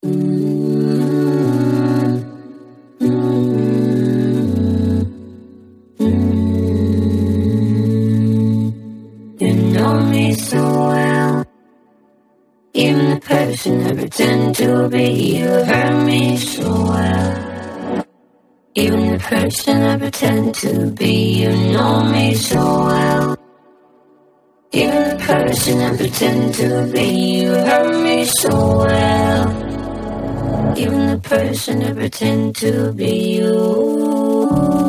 You know me so well. Even the person I pretend to be, you hurt me so well. Even the person I pretend to be, you know me so well. Even the person I pretend to be, you hurt me so well. Even the person I pretend to be, you